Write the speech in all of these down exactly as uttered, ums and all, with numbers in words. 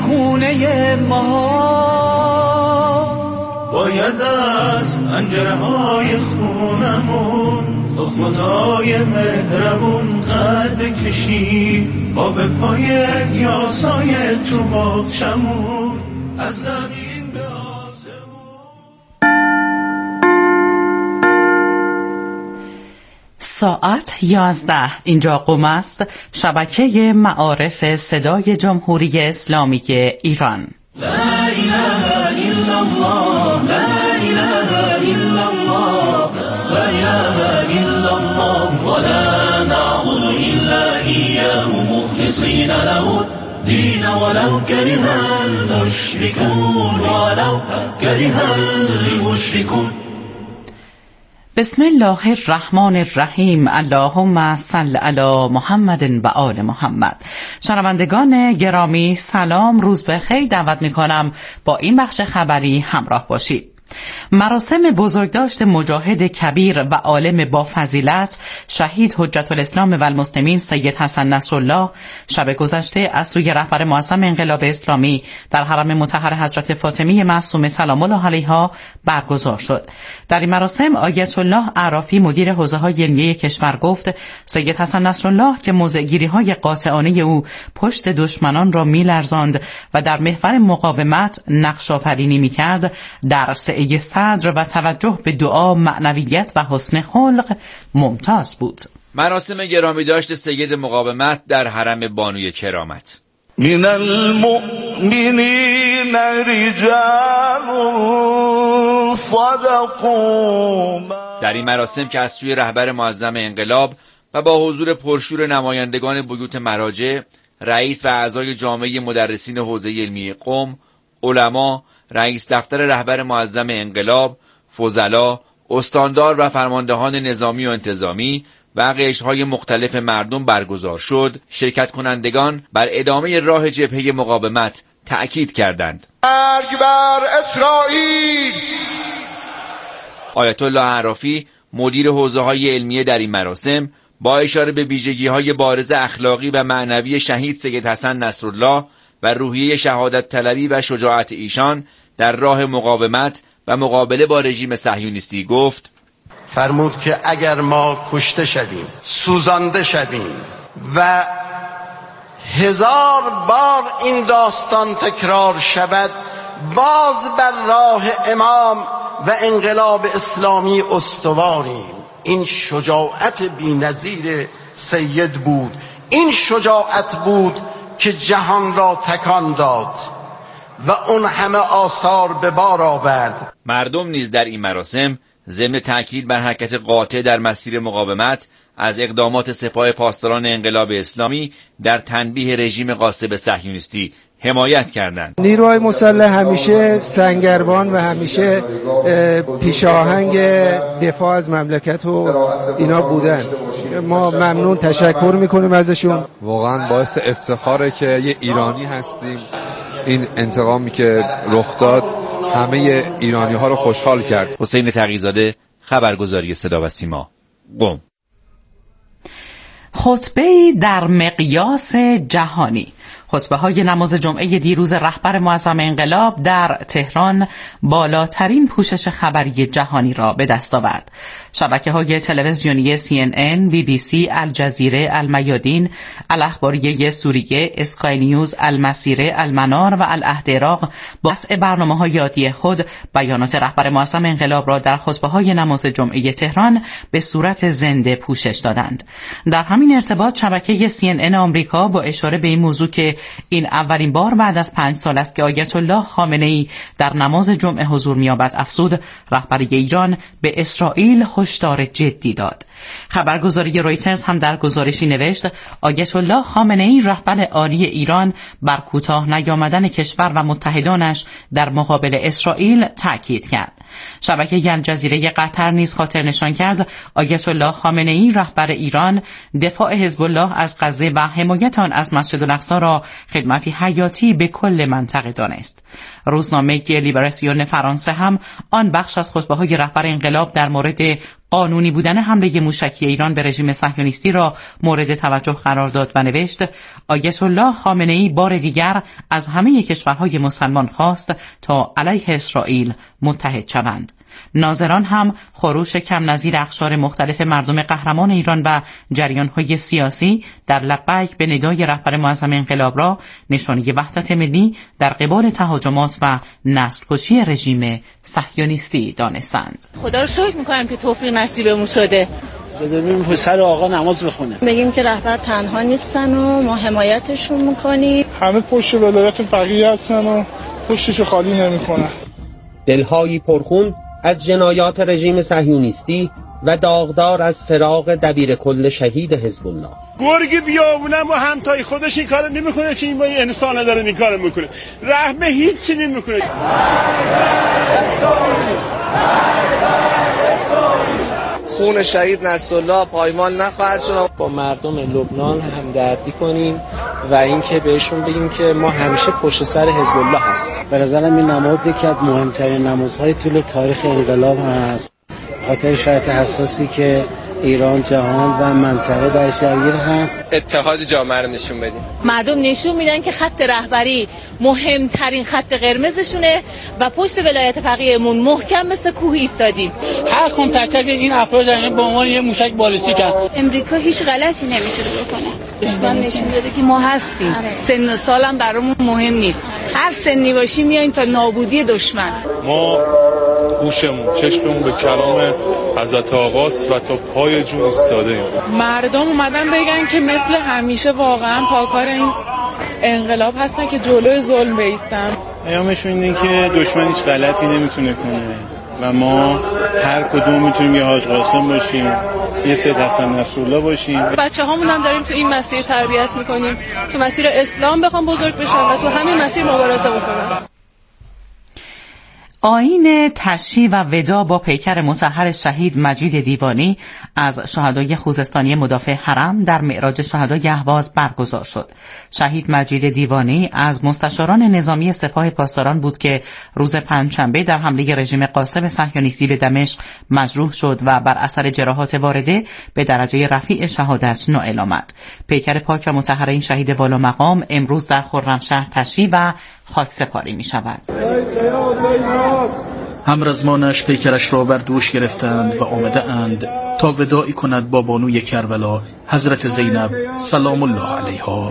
خونه ماست. باید از پنجره‌های خونمون با خدای مهربون قد کشید، با به پای یاسای تو باغچمون از زمین به آسمون. ساعت یازده اینجا قم است، شبکه معارف صدای جمهوری اسلامی ایران. لا اله الا الله، لا اله الا الله، لا اله الا الله، ولا نعبد الا اياه مخلصين له الدين ولو كره المشركون، ولو كره المشركون. بسم الله الرحمن الرحیم. اللهم صل علی محمد و آل محمد. شنوندگان گرامی سلام، روز بخیر. دعوت میکنم با این بخش خبری همراه باشید. مراسم بزرگداشت مجاهد کبیر و عالم با فضیلت شهید حجت الاسلام و المسلمین سید حسن نصرالله شب گذشته از سوی رهبر معظم انقلاب اسلامی در حرم مطهر حضرت فاطمی معصومه سلام الله علیها برگزار شد. در این مراسم آیت الله اعرافی مدیر حوزه‌های علمیه کشور گفت سید حسن نصرالله که موضع‌گیری‌های قاطعانه او پشت دشمنان را می‌لرزاند و در محور مقاومت نقش‌آفرینی می‌کرد، در ای صدر و توجه به دعا، معنویت و حسن خلق ممتاز بود. مراسم گرامی داشت سید مقاومت در حرم بانوی کرامت. من المؤمنین رجال صدقوا. در این مراسم که از سوی رهبر معظم انقلاب و با حضور پرشور نمایندگان بیوت مراجع، رئیس و اعضای جامعه مدرسین حوزه علمی قم، علما، رئیس دفتر رهبر معظم انقلاب، فضلا، استاندار و فرماندهان نظامی و انتظامی و قشرهای مختلف مردم برگزار شد، شرکت کنندگان بر ادامه راه جبهه مقاومت تأکید کردند. مرگ بر اسرائیل. آیت الله اعرافی مدیر حوزه‌های علمیه در این مراسم با اشاره به ویژگی‌های بارز اخلاقی و معنوی شهید سید حسن نصرالله و روحیه شهادت طلبی و شجاعت ایشان در راه مقاومت و مقابله با رژیم صهیونیستی گفت: فرمود که اگر ما کشته شویم، سوزانده شویم و هزار بار این داستان تکرار شود، باز بر راه امام و انقلاب اسلامی استواریم. این شجاعت بی‌نظیر سید بود، این شجاعت بود که جهان را تکان داد و اون همه آثار به بار آورد. مردم نیز در این مراسم ضمن تأکید بر حرکت قاطع در مسیر مقاومت از اقدامات سپاه پاسداران انقلاب اسلامی در تنبیه رژیم غاصب صهیونیستی حمایت کردند. نیروهای مسلح همیشه سنگربان و همیشه پیشاهنگ دفاع از مملکت و اینا بودن. ما ممنون تشکر میکنیم ازشون. واقعا باعث افتخاره که یه ایرانی هستیم. این انتقامی که رخ داد همه ایرانی ها رو خوشحال کرد. حسین تقی‌زاده، خبرگزاری صدا و سیما، قم. خطبه در مقیاس جهانی. خطبه های نماز جمعه دیروز رهبر معظم انقلاب در تهران بالاترین پوشش خبری جهانی را به دست آورد. شبکه های تلویزیونی سی ان ان، بی بی سی، الجزیره، المیادین، الاخباریه سوریه، اسکای نیوز، المسیره، المنار و العهد عراق با وضع برنامه‌های یادی خود بیانات رهبر معظم انقلاب را در خطبه های نماز جمعه تهران به صورت زنده پوشش دادند. در همین ارتباط شبکه سی ان ان آمریکا با اشاره به این موضوع که این اولین بار بعد از پنج سال است که آیت الله خامنه‌ای در نماز جمعه حضور می‌یابد افزود رهبر ایران به اسرائیل هشدار جدی داد. خبرگزاری رویترز هم در گزارشی نوشت آیت الله خامنه‌ای رهبر عالی ایران بر کوتاه نیامدن کشور و متحدانش در مقابل اسرائیل تاکید کرد. شبکه الجزیره قطر نیز خاطر نشان کرد آیت الله خامنه‌ای رهبر ایران دفاع حزب الله از غزه و حمایت آن از مسجد الاقصی را خدمتی حیاتی به کل منطقه دانست. روزنامه لیبراسیون فرانسه هم آن بخش از خطبه‌های رهبر انقلاب در مورد قانونی بودن حمله موشکی ایران به رژیم صهیونیستی را مورد توجه قرار داد و نوشت آیت الله خامنه‌ای بار دیگر از همه کشورهای مسلمان خواست تا علیه اسرائیل متحد شوند. ناظران هم خروش کم نظیر اقشار مختلف مردم قهرمان ایران و جریان‌های سیاسی در لبیک به ندای رهبر معظم انقلاب را نشانه وحدت ملی در قبال تهاجمات و نسل‌کشی رژیم صهیونیستی دانستند. خدا رو شکر می‌کنم که توفیق نصیبمون شده. ببینیم پسر آقا نماز بخونه. بگیم که رهبر تنها نیستن و ما حمایتشون می‌کنیم. همه پشت ولایت فقیه هستن و پشتشو خالی نمی‌کنن. دلهایی پرخون از جنایات رژیم صهیونیستی و داغدار از فراق دبیر کل شهید حزب الله. گرگ بیابونم و همتای خودش این کارو نمیکنه چه این با این انسان داره این کارو میکنه. رحمه هیچی نمیکنه. خون شهید نصرالله پایمال نخواهد شد. با مردم لبنان همدردی کنیم و اینکه بهشون بگیم که ما همیشه پشت سر حزب الله هستیم. به نظرم این نماز یکی از مهمترین نمازهای طول تاریخ انقلاب هست. خاطر شرایط حساسی که ایران، جهان و منطقه درش درگیر هست. اتحاد جامعه رو نشون بدیم. مردم نشون میدن که خط رهبری مهمترین خط قرمزشونه و پشت ولایت فقیه‌مون محکم مثل کوه ایستادیم. هر کدوم تک تک این افراد در به عنوان یه موشک بالستیک هست. امریکا هیچ غلطی نمیتونه بکنه. دشمن نشون داده که ما هستیم. سن و سالم برامون مهم نیست. هر سنی باشی میایم تا نابودی دشمن. ما گوشمون، چشممون به کلام حضرت آقاست و تا پای جون ایستاده ایم. مردم اومدن بگن که مثل همیشه واقعا پاکار این انقلاب هستن که جلوی ظلم بایستن. پیامشون اینه که دشمن هیچ غلطی نمیتونه کنه و ما هر کدوم میتونیم یه حاج قاسم باشیم، یه سید حسن نصرالله باشیم. بچه هامون هم داریم تو این مسیر تربیت میکنیم که مسیر اسلام بخوام بزرگ بشن و تو همین مسیر مبارزه بکنن. آیین تشییع و ودا با پیکر مطهر شهید مجید دیوانی از شهدای خوزستانی مدافع حرم در معراج شهدای اهواز برگزار شد. شهید مجید دیوانی از مستشاران نظامی سپاه پاسداران بود که روز پنجشنبه در حمله رژیم قاسم صهیونیستی به دمشق مجروح شد و بر اثر جراحات وارده به درجه رفیع شهادت نائل آمد. پیکر پاک و مطهر این شهید والا مقام امروز در خرمشهر تشییع و خاکسپاری می شود. همرزمانش پیکرش را بر دوش گرفتند و آمده اند تا وداعی کند با بانوی کربلا حضرت زینب سلام الله علیها.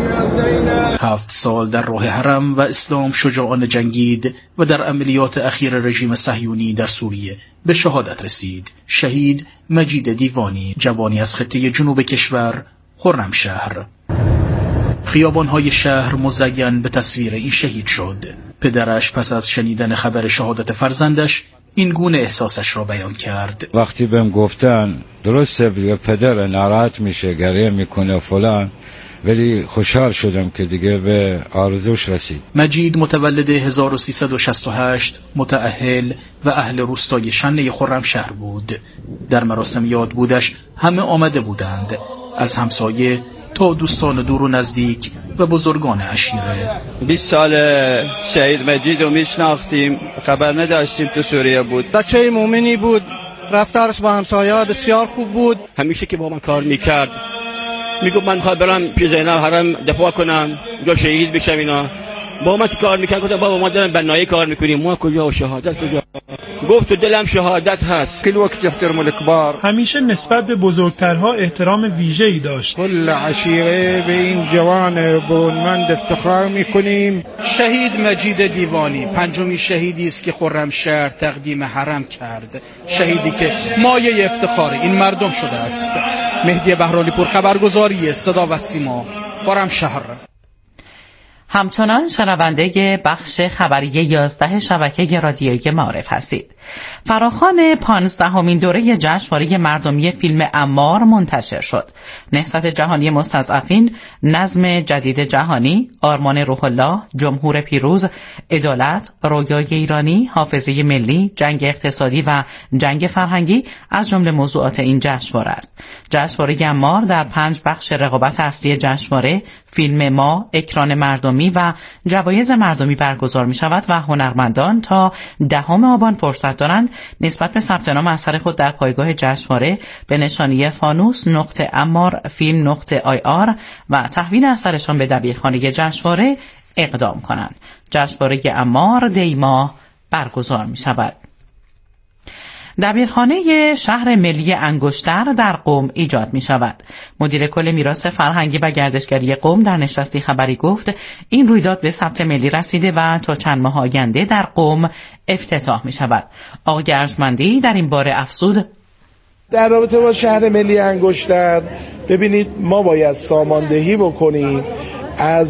هفت سال در راه حرم و اسلام شجاعانه جنگید و در عملیات اخیر رژیم صهیونی در سوریه به شهادت رسید. شهید مجید دیوانی، جوانی از خطه جنوب کشور خرمشهر. خیابان‌های شهر مزین به تصویر این شهید شد. پدرش پس از شنیدن خبر شهادت فرزندش این گونه احساسش را بیان کرد. وقتی بهم گفتن درسته دیگه پدر ناراحت میشه، گریه میکنه فلان، ولی خوشحال شدم که دیگه به آرزوش رسید. مجید متولد هزار و سیصد و شصت و هشت، متأهل و اهل روستای شنه خرمشهر بود. در مراسم یاد بودش همه آمده بودند، از همسایه تا دوستان دور و نزدیک و بزرگان عشیره. بیست سال شهید مجید رو میشناختیم، خبر نداشتیم تو سوریه بود. بچه مومنی بود، رفتارش با همسایه بسیار خوب بود. همیشه که با من کار میکرد میگفت من خواهد برم پیش زینب حرم دفاع کنم یا شهید بشم. اینا با من کار میکرد، گفتم بابا ما دارم بنایی کار میکنیم، ما کجا و شهادت کجا؟ گفت تو دلم شهادت هست. کل وقت احترام الکبار. همیشه نسبت به بزرگترها احترام ویژه‌ای داشت. کل عشیره به این جوان برونمند افتخار میکنیم. شهید مجید دیوانی پنجمین شهیدی است که خرمشهر تقدیم حرم کرد. شهیدی که مایه افتخار این مردم شده است. مهدی بهرانی پور، خبرگزاری صدا و سیما، خرمشهر. همچنان شنونده بخش خبری یازده شبکه رادیویی معارف هستید. فراخوان پانزدهمین دوره جشنواره مردمی فیلم عمار منتشر شد. نهضت جهانی مستضعفین، نظم جدید جهانی، آرمان روح الله، جمهور پیروز، عدالت، رویای ایرانی، حافظه ملی، جنگ اقتصادی و جنگ فرهنگی از جمله موضوعات این جشنواره است. جشنواره عمار در پنج بخش رقابت اصلی جشنواره، فیلم ما، اکران مردمی، جهانی و جوایز مردمی برگزار می شود و هنرمندان تا دهم آبان فرصت دارند نسبت به ثبت نام اثر خود در پایگاه جشنواره به نشانی فانوس نقطه امار فیلم نقطه آی آر و تحویل اثرشان به دبیرخانه جشنواره اقدام کنند. جشنواره امار دی ماه برگزار می شود. دبیرخانه شهر ملی انگشتر در قم ایجاد می شود. مدیر کل میراث فرهنگی و گردشگری قم در نشستی خبری گفت این رویداد به ثبت ملی رسیده و تا چند ماه آینده در قم افتتاح می شود. آقای ارجمندی در این باره افزود در رابطه با شهر ملی انگشتر ببینید ما باید ساماندهی بکنیم از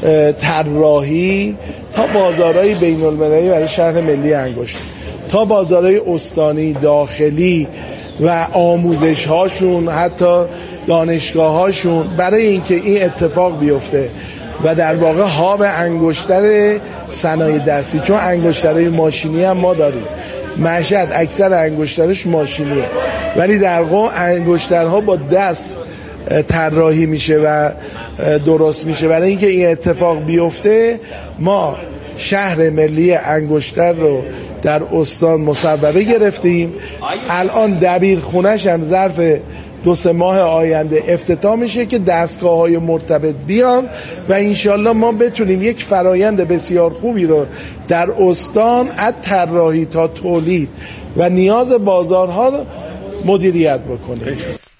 طراحی تا بازارهای بین المللی برای شهر ملی انگشتر تا بازارهای استانی داخلی و آموزش هاشون حتی دانشگاه هاشون برای اینکه این اتفاق بیفته و در واقع هاب انگشتر صنایع دستی، چون انگشترهای ماشینی هم ما داریم. مشهد اکثر انگشترش ماشینیه ولی در قم انگشترها با دست طراحی میشه و درست میشه. برای اینکه این اتفاق بیفته ما شهر ملی انگشتر رو در استان مصوبه گرفتیم. الان دبیرخونه‌ش هم ظرف دو سه ماه آینده افتتاح میشه که دستگاه‌های مرتبط بیان و انشالله ما بتونیم یک فرایند بسیار خوبی رو در استان از طراحی تا تولید و نیاز بازارها مدیریت بکنیم.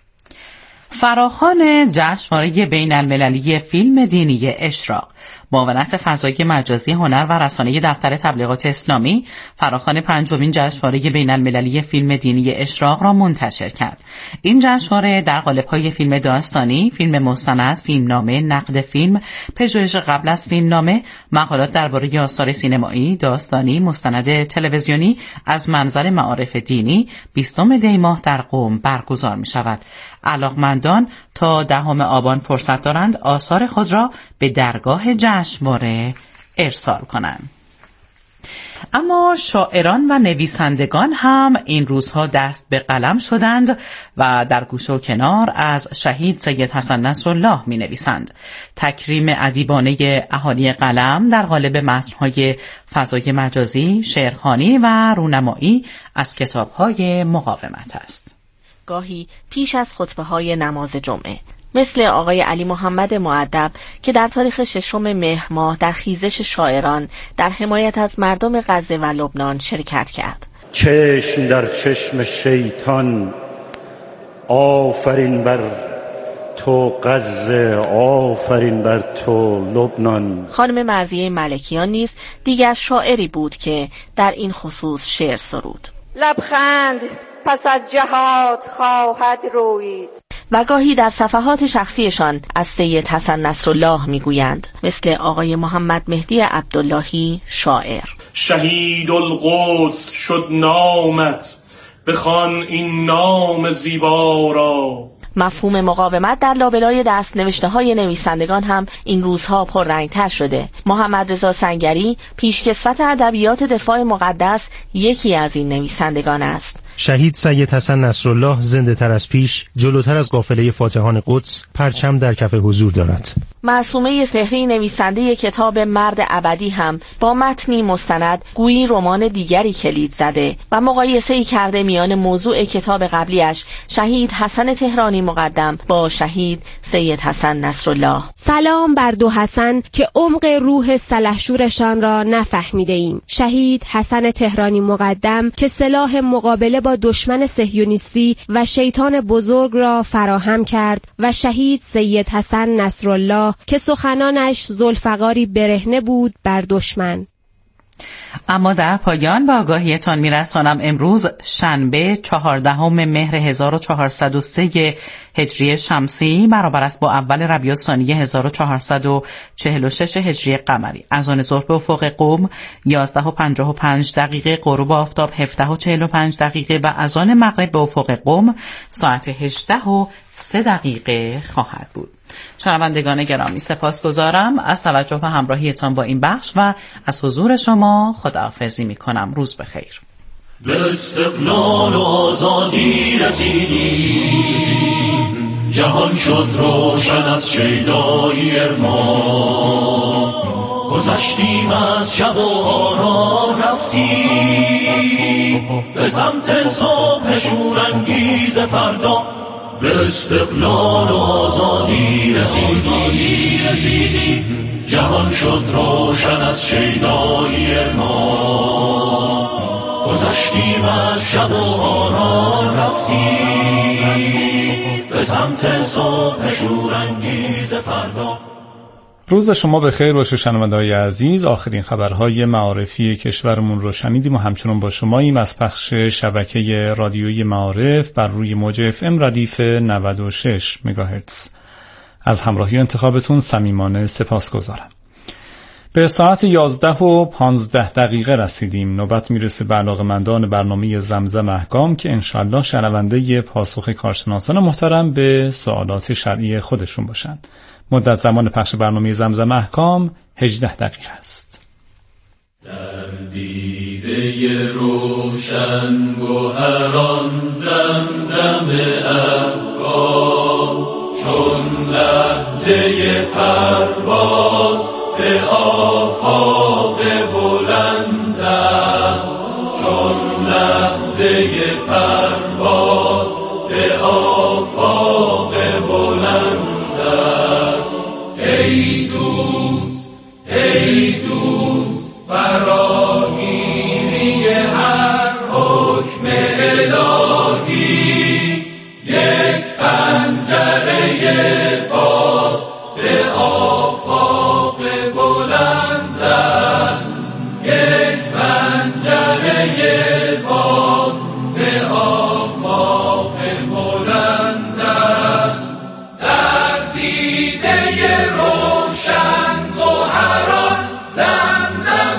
فراخوان جشنواره بین المللی فیلم دینی اشراق معاونت فضای مجازی هنر و رسانه دفتر تبلیغات اسلامی فراخوان پنجمین جشنواره بین المللی فیلم دینی اشراق را منتشر کرد. این جشنواره در قالب‌های فیلم داستانی، فیلم مستند، فیلمنامه، نقد فیلم، پژوهش قبل از فیلمنامه، مقالات درباره آثار سینمایی، داستانی، مستند تلویزیونی از منظر معارف دینی بیستم دی ماه در قم برگزار می شود. علاقمندان تا دهم آبان فرصت دارند آثار خود را به درگاه جشنواره ارسال کنند. اما شاعران و نویسندگان هم این روزها دست به قلم شدند و در گوشه و کنار از شهید سید حسن نصرالله می نویسند. تکریم ادیبانه اهالی قلم در قالب متن‌های فضای مجازی، شعرخوانی و رونمایی از کتاب‌های مقاومت است. گاهی پیش از خطبه‌های نماز جمعه، مثل آقای علی محمد مؤدب که در تاریخ ششم مهر ماه در خیزش شاعران در حمایت از مردم غزه و لبنان شرکت کرد. چشم در چشم شیطان، آفرین بر تو غزه، آفرین بر تو لبنان. خانم مرضیه ملکیان نیز دیگر شاعری بود که در این خصوص شعر سرود. لبخند پس از جهاد خواهد روید. و گاهی در صفحات شخصیشان از سید حسن نصرالله میگویند، مثل آقای محمد مهدی عبداللهی شاعر. شهید القدس شد نامت، بخوان این نام زیبا را. مفهوم مقاومت در لابلای دست نوشته های نویسندگان هم این روزها پررنگتر شده. محمد رضا سنگری پیشکسوت ادبیات دفاع مقدس یکی از این نویسندگان است. شهید سید حسن نصرالله زنده تر از پیش، جلوتر از قافله فاتحان قدس، پرچم در کف حضور دارد. معصومه فهری نویسنده کتاب مرد ابدی هم با متنی مستند گویی رمان دیگری کلید زده و مقایسه‌ای کرده میان موضوع کتاب قبلیش شهید حسن تهرانی مقدم با شهید سید حسن نصرالله. سلام بر دو حسن که عمق روح سلحشورشان را نفهمیده ایم. شهید حسن تهرانی مقدم که سلاح مقابله با دشمن صهیونیستی و شیطان بزرگ را فراهم کرد و شهید سید حسن نصرالله که سخنانش ذوالفقاری برهنه بود بر دشمن. اما در پایان به آگاهیتان میرسانم امروز شنبه چهاردهم مهر هزار و چهارصد و سه هجری شمسی برابر است با اول ربیع الثانی هزار و چهارصد و چهل و شش هجری قمری. اذان ظهر به افق قم یازده و پنجاه و پنج دقیقه، غروب آفتاب هفده و چهل و پنج دقیقه و اذان مغرب به افق قم ساعت هجده و سه دقیقه خواهد بود. شنوندگان گرامی سپاسگزارم از توجه و همراهیتان با این بخش و از حضور شما خداحافظی می کنم. روز بخیر. به استقلال و آزادی رسیدیم، جهان شد روشن از شیدایی ارمان. گذشتیم از شب و آرام رفتیم به سمت صبح شورانگیز فردا، به استقلال و آزادی رسیدیم. جهان شد روشن از شیدایی ما، گذشتیم از شب و آرام رفتیم به سمت صبح شورانگیز فردا. روز شما بخیر باشه شنونده‌های عزیز. آخرین خبرهای معارفی کشورمون رو شنیدیم و همچنان با شماییم از پخش شبکه رادیویی معارف بر روی موج اف ام ردیف نود و شش مگاهرتز. از همراهی انتخابتون صمیمانه سپاسگزارم. به ساعت یازده و پانزده دقیقه رسیدیم. نوبت میرسه به علاقه‌مندان برنامه زمزم احکام که انشالله شنونده پاسخ کارشناسان محترم به سوالات شرعی خودشون باشند. مدت زمان پخش برنامه زمزم احکام هجده دقیقه است. در دیده روشن گوهران زمزم احکام، چون لحظه پرواز به آفاق بلند است، چون لحظه پرواز به آفاق بلند است. ای دوست ای دوست فراگیری هر حکم الهی، یک پنجره باز به آفاق بلند است، یک پنجره باز به آفاق بلند است. در دیده روشن گوهران زمزم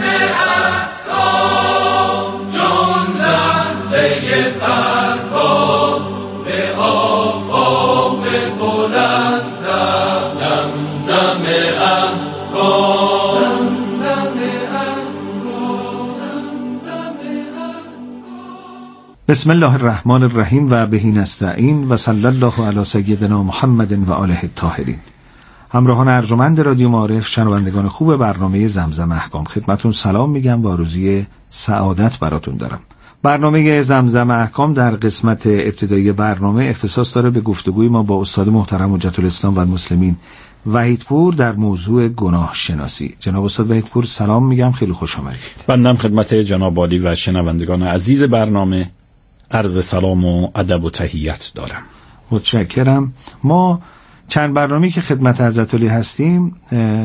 احکام، چون لحظه پرواز به آفاق بلند است. زمزم احکام، زمزم احکام، زمزم بسم الله الرحمن الرحیم و بهی نستعین و صلی الله علی سیدنا محمد و آله الطاهرین. همراهان ارجمند رادیو معارف، شنوندگان خوب برنامه زمزم احکام، خدمتون سلام میگم و آرزوی سعادت براتون دارم. برنامه زمزم احکام در قسمت ابتدایی برنامه اختصاص داره به گفتگوی ما با استاد محترم حجت الاسلام و المسلمین وحیدپور در موضوع گناه شناسی. جناب استاد وحیدپور سلام میگم، خیلی خوش آمدید. بنده خدمت جناب عالی و شنوندگان عزیز برنامه عرض سلام و ادب و تحیت دارم. متشکرم. ما چند برنامه‌ای که خدمت حضرت علی هستیم،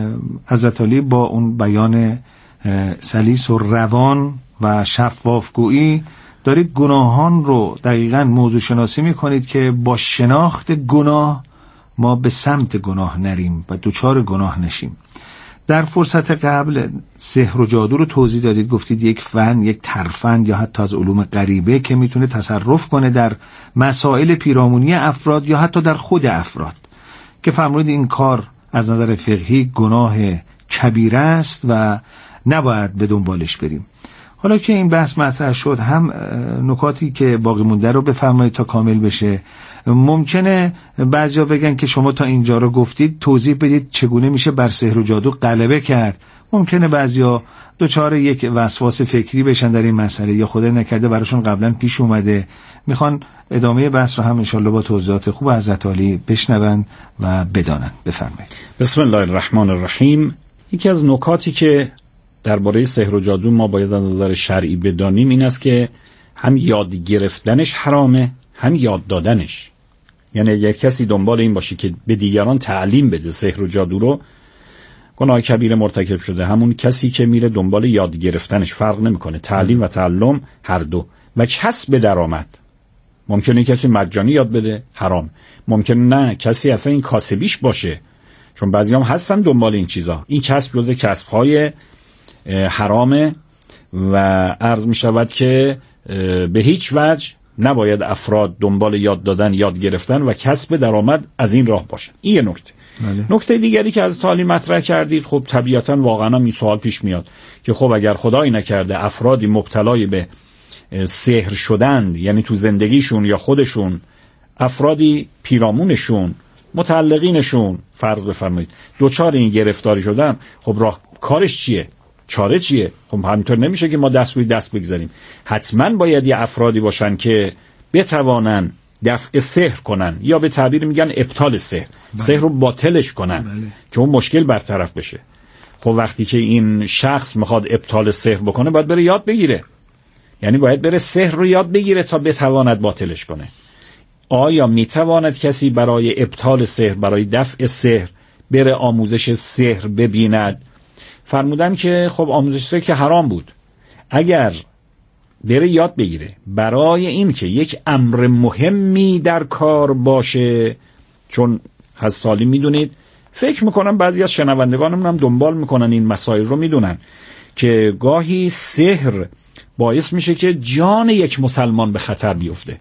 حضرت علی با اون بیان سلیس و روان و شفافگویی دارید گناهان رو دقیقاً موضوع شناسی میکنید که با شناخت گناه ما به سمت گناه نریم و دوچار گناه نشیم. در فرصت قبل سحر و جادو رو توضیح دادید، گفتید یک فن، یک ترفند یا حتی از علوم غریبه که میتونه تصرف کنه در مسائل پیرامونی افراد یا حتی در خود افراد، که فرمودید این کار از نظر فقهی گناه کبیره است و نباید به دنبالش بریم. حالا که این بحث مطرح شد، هم نکاتی که باقی مونده رو بفرمایید تا کامل بشه. ممکنه بعضیا بگن که شما تا اینجا رو گفتید، توضیح بدید چگونه میشه بر سحر و جادو غلبه کرد. ممکنه بعضیا دوچار یک وسواس فکری بشن در این مسئله، یا خدا نکرده براشون قبلا پیش اومده، میخوان ادامه بحث رو هم انشالله با توضیحات خوب حضرت علی بشنون و بدانن. بفرمایید. بسم الله الرحمن الرحیم. یکی از نکاتی که درباره سحر و جادو ما باید از نظر شرعی بدانیم این است که هم یاد گرفتنش حرامه، هم یاد دادنش. یعنی اگر کسی دنبال این باشه که به دیگران تعلیم بده سحر و جادو رو، گناه کبیره مرتکب شده. همون کسی که میره دنبال یاد گرفتنش، فرق نمیکنه، تعلیم و تعلم هر دو. و کسب درآمد، ممکنه کسی مجانی یاد بده، حرام. ممکنه نه، کسی اصلا این کاسبیش باشه، چون بعضیام هستن دنبال این چیزا. این کسب جزء کسب‌های حرامه و عرض می شود که به هیچ وجه نباید افراد دنبال یاد دادن، یاد گرفتن و کسب درآمد از این راه باشن. این یه نکته. بله. نکته دیگری که از تعالی مطرح کردید، خب طبیعتاً واقعاً این سوال پیش میاد که خب اگر خدایی نکرده افرادی مبتلای به سحر شدند، یعنی تو زندگیشون یا خودشون افرادی پیرامونشون متعلقینشون فرض بفرمایید دوچار این گرفتاری شدن، خب راه کارش چیه؟ چاره چیه؟ خب همینطور نمیشه که ما دست روی دست بگذاریم. حتما باید یه افرادی باشن که بتوانن دفع سحر کنن، یا به تعبیر میگن ابطال سحر، بله. سحر رو باطلش کنن، بله. که اون مشکل برطرف بشه. خب وقتی که این شخص میخواد ابطال سحر بکنه باید بره یاد بگیره، یعنی باید بره سحر رو یاد بگیره تا بتواند باطلش کنه. آیا میتواند کسی برای ابطال سحر، برای دفع سحر بره آموزش سحر ببیند؟ فرمودن که خب آموزش سحر که حرام بود. اگر بره یاد بگیره برای این که یک امر مهمی در کار باشه، چون از سالی میدونید، فکر میکنم بعضی از شنوندگانم هم دنبال میکنن این مسائل رو، میدونن که گاهی سحر باعث میشه که جان یک مسلمان به خطر بیفته.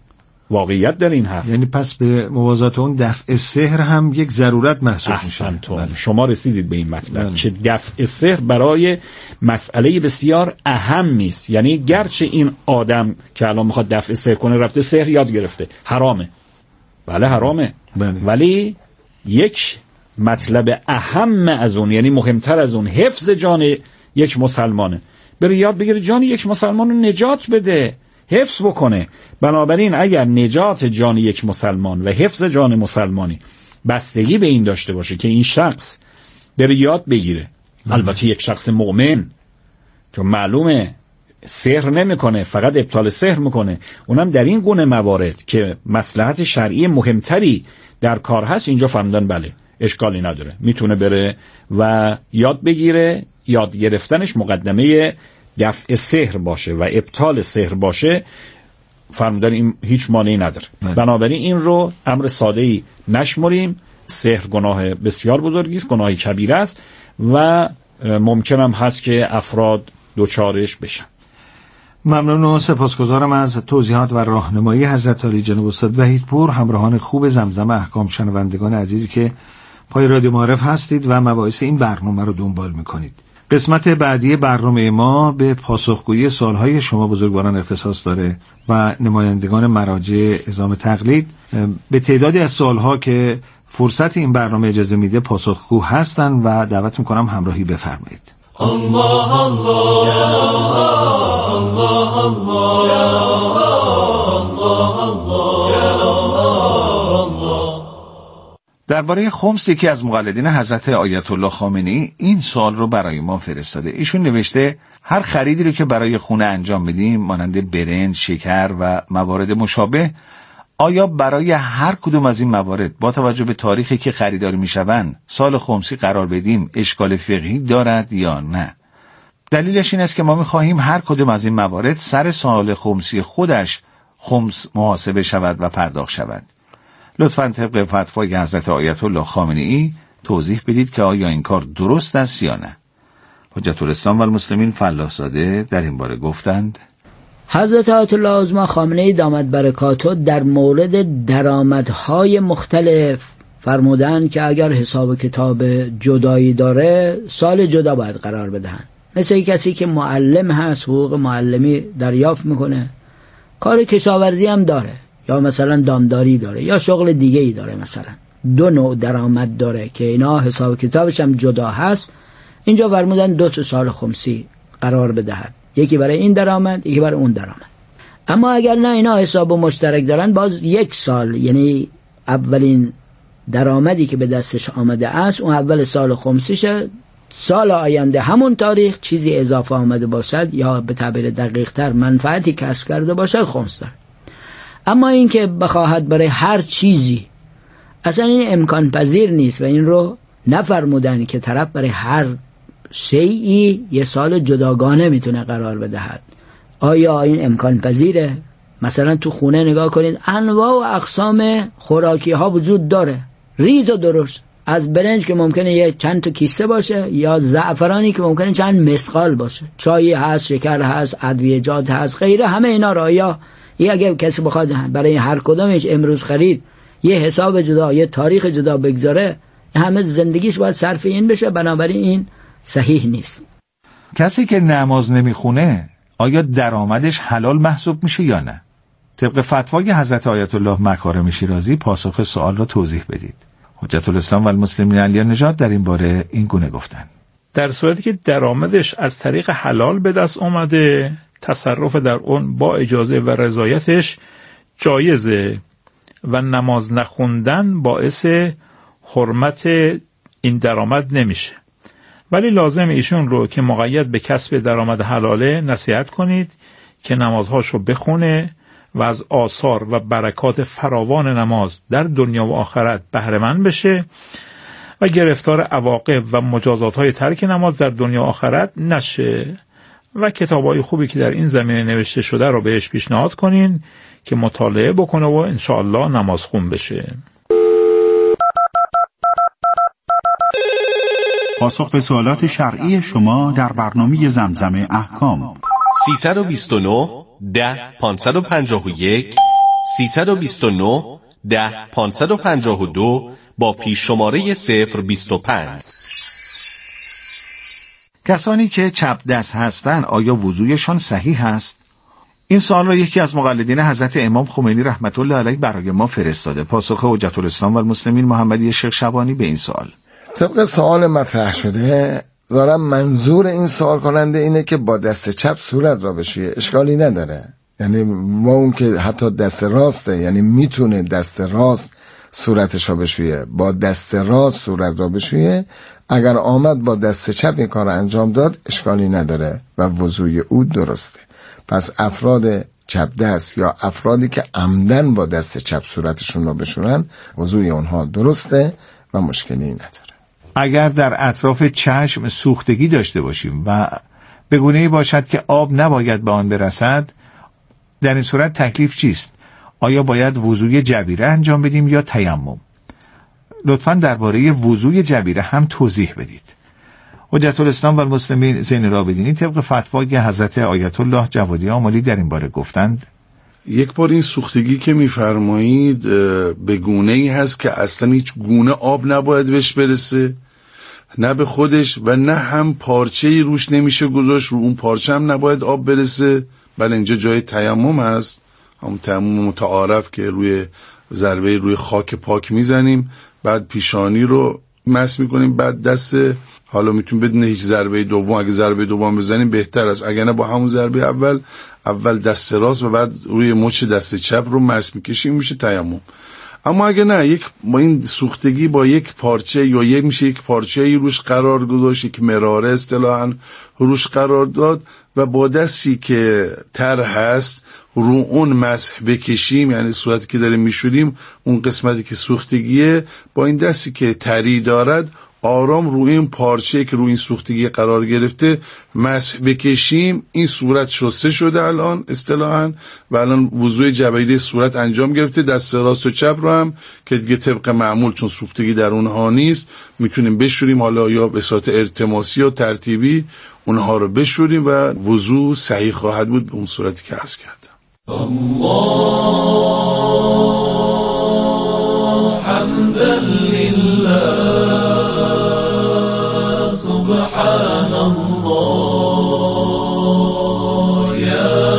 واقعیت در این حرف. یعنی پس به موازات اون دفع سحر هم یک ضرورت محسوب میشه. احسنتون، شما رسیدید به این مطلب، بله. که دفع سحر برای مسئله بسیار اهمی است. یعنی گرچه این آدم که الان میخواد دفع سحر کنه رفته سحر یاد گرفته، حرامه، بله حرامه، بله. ولی یک مطلب اهم از اون، یعنی مهمتر از اون، حفظ جان یک مسلمانه. بره یاد بگیره جان یک مسلمان رو نجات بده، حفظ بکنه. بنابراین اگر نجات جان یک مسلمان و حفظ جان مسلمانی بستگی به این داشته باشه که این شخص بره یاد بگیره، البته یک شخص مؤمن که معلومه سحر نمیکنه، فقط ابطال سحر میکنه، اونم در این گونه موارد که مصلحت شرعی مهمتری در کار هست، اینجا فرمودن بله اشکالی نداره، میتونه بره و یاد بگیره. یاد گرفتنش مقدمه دفع سحر باشه و ابطال سحر باشه، فرمودن این هیچ مانعی نداره. بله. بنابراین این رو امر ساده‌ای نشمریم. سحر گناه بسیار بزرگی است، گناهی کبیره است و ممکن هم هست که افراد دوچارش بشن. ممنون و سپاسگزارم از توضیحات و راهنمایی حضرت عالی جناب استاد وحیدپور. همراهان خوب زمزم احکام، شنوندگان عزیزی که پای رادیو معارف هستید و مباحث این برنامه رو دنبال میکنید. قسمت بعدی برنامه ما به پاسخگویی سوالهای شما بزرگواران اختصاص داره و نمایندگان مراجع اعزام تقلید به تعدادی از سوالها که فرصت این برنامه اجازه میده پاسخگو هستن و دعوت میکنم همراهی بفرمایید. الله الله یا الله الله یا الله الله. درباره خمس یکی از مقلدین حضرت آیت الله خامنه‌ای این سوال رو برای ما فرستاده. ایشون نوشته هر خریدی رو که برای خونه انجام بدیم، مانند برنج، شکر و موارد مشابه، آیا برای هر کدوم از این موارد با توجه به تاریخی که خریداری میشوند سال خمسی قرار بدیم اشکال فقهی دارد یا نه؟ دلیلش این است که ما میخواهیم هر کدوم از این موارد سر سال خمسی خودش خمس محاسبه شود و پرداخت شود. لطفاً طبق فتوای حضرت آیت الله خامنه‌ای توضیح بدید که آیا این کار درست است یا نه. حجت الاسلام و المسلمین فلاح‌زاده در این باره گفتند: حضرت آیت الله عظما خامنه‌ای دامت برکاته در مورد درآمدهای مختلف فرمودند که اگر حساب کتاب جدایی داره سال جدا باید قرار بدهند. مثل کسی که معلم هست، حقوق معلمی دریافت میکنه، کار کشاورزی هم داره، یا مثلا دامداری داره، یا شغل دیگه ای داره، مثلا دو نوع درآمد داره که اینا حساب کتابش هم جدا هست. اینجا فرمودن دو تا سال خمسی قرار بدهد، یکی برای این درآمد، یکی برای اون درآمد. اما اگر نه اینا حساب مشترک دارن، باز یک سال، یعنی اولین درآمدی که به دستش آمده است اون اول سال خمسیشه، سال آینده همون تاریخ چیزی اضافه آمده باشد یا به تعبیر دقیق تر منفعتی کسب کرده باشد خمس داره. اما این که بخواهد برای هر چیزی، اصلا این امکان پذیر نیست و این رو نفرمودن که طرف برای هر شیئی یه سال جداگانه میتونه قرار بدهد. آیا این امکان پذیره؟ مثلا تو خونه نگاه کنید، انواع و اقسام خوراکی ها وجود داره، ریز و درشت، از برنج که ممکنه یه چند تا کیسه باشه، یا زعفرانی که ممکنه چند مسقال باشه، چای هست، شکر هست، ادویه‌جات هست، غیره. همه اینا را یا یه اگه کسی بخواد برای هر کدامش امروز خرید یه حساب جدا، یه تاریخ جدا بگذاره، همه زندگیش باید صرف این بشه. بنابراین این صحیح نیست. کسی که نماز نمیخونه آیا درآمدش حلال محسوب میشه یا نه؟ طبق فتوای حضرت آیت الله مکارم شیرازی پاسخ سوال را توضیح بدید. حجت الاسلام و المسلمین علی نژاد در این باره این گونه گفتند: در صورتی که درآمدش از طریق حلال به دست اومده، تصرف در اون با اجازه و رضایتش جایزه و نماز نخوندن باعث حرمت این درآمد نمیشه. ولی لازم ایشون رو که مقید به کسب درآمد حلاله نصیحت کنید که نمازهاشو بخونه و از آثار و برکات فراوان نماز در دنیا و آخرت بهره مند بشه و گرفتار عواقب و مجازات‌های ترک نماز در دنیا و آخرت نشه و کتاب‌های خوبی که در این زمینه نوشته شده رو بهش پیشنهاد کنین که مطالعه بکنه و انشاءالله نماز خون بشه. پاسخ به سوالات شرعی شما در برنامه زمزم احکام. سیصد و بیست و نه ده پانصد و پنجاه و یک سیصد و بیست و نه ده پانصد و پنجاه و دو با پیش شماره صفر بیست و پنج. کسانی که چپ دست هستند آیا وضویشان صحیح است؟ این سوال را یکی از مقلدین حضرت امام خمینی رحمت الله علیه برای ما فرستاده. پاسخ حجت الاسلام و المسلمین محمدی شیخ شبانی به این سوال: طبق سوال مطرح شده ظاهرا منظور این سوال کننده اینه که با دست چپ صورت را بشویه. اشکالی نداره، یعنی ما اون که حتی دست راسته، یعنی میتونه دست راست صورتش را بشویه، با دست راست صورت را بشویه. اگر آمد با دست چپ این کار را انجام داد اشکالی نداره و وضوی او درسته. پس افراد چپ دست یا افرادی که عمدن با دست چپ صورتشون را بشونن وضوی اونها درسته و مشکلی نداره. اگر در اطراف چشم سوختگی داشته باشیم و به گونه‌ای باشد که آب نباید به آن برسد، در این صورت تکلیف چیست؟ آیا باید وضوی جبیره انجام بدیم یا تیمم؟ لطفاً درباره وضوی جبیره هم توضیح بدید. حجت الاسلام و المسلمین زین العابدین طبق فتوای حضرت آیت الله جوادی آملی در این باره گفتند: یک بار این سوختگی که میفرمایید به گونه‌ای هست که اصلا هیچ گونه آب نباید بهش برسه، نه به خودش و نه هم پارچه‌ای روش نمیشه گذاشت، رو اون پارچه هم نباید آب برسه. بله اینجا جای تیمم هست، همون تیمم متعارف که روی ضربه روی خاک پاک میزنیم، بعد پیشانی رو مس میکنیم، بعد دست، حالا میتونیم بدون هیچ ضربه دوم، اگه ضربه دوم بزنیم بهتر است، اگه نه با همون ضربه اول اول دست راست و بعد روی مچ دست چپ رو مس میکشیم، میشه تیمم. اما اگه نه، یک با این سوختگی با یک پارچه یا یک میشه یک پارچه روش قرار گذاشت، یک مراره اصطلاحاً روش قرار داد و با دستی که تر هست رو اون مسح بکشیم، یعنی صورتی که داریم میشوریم اون قسمتی که سوختگیه با این دستی که تری دارد آرام روی این پارچه که روی این سوختگی قرار گرفته مسح بکشیم. این صورت شسته شده الان اصطلاحاً و الان وضوء جبهه صورت انجام گرفته. دست راست و چپ رو هم که دیگه طبق معمول چون سوختگی در اونها نیست میتونیم بشوریم، حالا یا به صورت التماسی یا ترتیبی اونها رو بشوریم و وضوء صحیح خواهد بود اون صورتی که عرض کردم. الله حمدا لله سبحان الله یا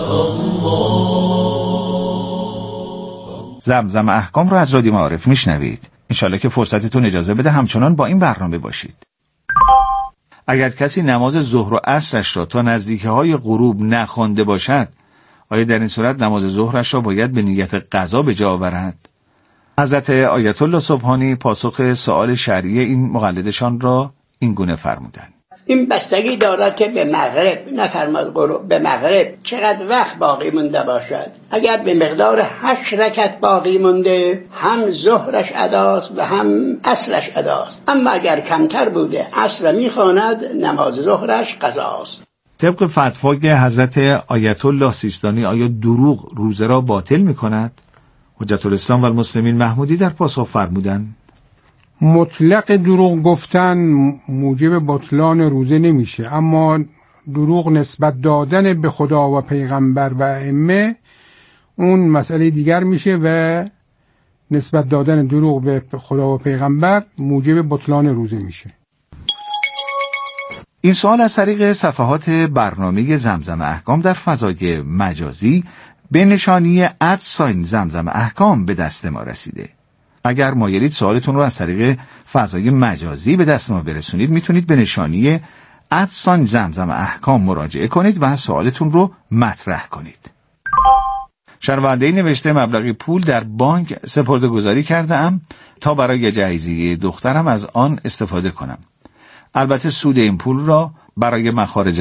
الله. زمزم احکام رو از رادیو معارف میشنوید. انشالله که فرصتتون اجازه بده همچنان با این برنامه باشید. اگر کسی نماز ظهر و عصرش را تا نزدیکی های غروب نخوانده باشد، آیا در این صورت نماز ظهرش را باید به نیت قضا به جا آورد؟ حضرت آیت الله سبحانی پاسخ سوال شرعی این مقلدشان را این گونه فرمودند: این بستگی دارد که به مغرب، نفرماد غروب، به مغرب چقدر وقت باقی مونده باشد. اگر به مقدار هشت رکعت باقی مونده هم ظهرش اداست و هم عصرش اداست، اما اگر کمتر بوده عصر میخواند نماز ظهرش قضاست. طبق فتوای حضرت آیت الله سیستانی آیا دروغ روزه را باطل می کند؟ حجت الاسلام و المسلمین محمودی در پاسخ فرمودند: مطلق دروغ گفتن موجب بطلان روزه نمیشه، اما دروغ نسبت دادن به خدا و پیغمبر و ائمه اون مسئله دیگر میشه و نسبت دادن دروغ به خدا و پیغمبر موجب بطلان روزه میشه. این سوال از طریق صفحات برنامه زمزم احکام در فضای مجازی به نشانی ادساین زمزم احکام به دست ما رسیده. اگر مایلید سوالتون رو از طریق فضای مجازی به دست ما برسونید، میتونید به نشانی ادساین زمزم احکام مراجعه کنید و سوالتون رو مطرح کنید. شنونده‌ای نوشته مبلغی پول در بانک سپرده‌گذاری کرده‌ام تا برای جهیزیه دخترم از آن استفاده کنم. البته سود این پول را برای مخارج